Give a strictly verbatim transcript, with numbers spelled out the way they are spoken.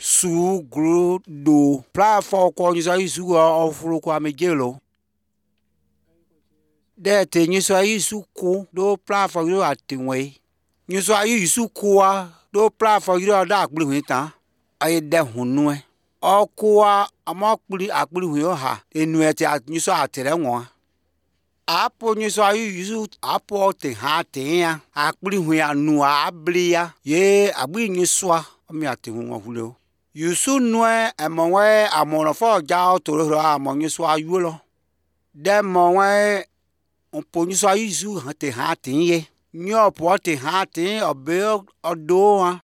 su gro do platform ko nyi so isu go ofuru kwa mejelo de te nyi so isu ku do platform yo atinwe nyi so isu ku wa do platform yo da akpli hu tan aye de hunu e okuwa amakpli akpli hu yo ha enu eti nyi so atere won apo nyi so isu apo te ha te ya akpli hu ya nu abli ya ye agbi nyi so mi ati hu won hulo yusu nue emonwe amoro fo ja to ro amonyi so ayu lo de monwe onpo nyi so isu te ha tin ye nyo po te ha tin obe odo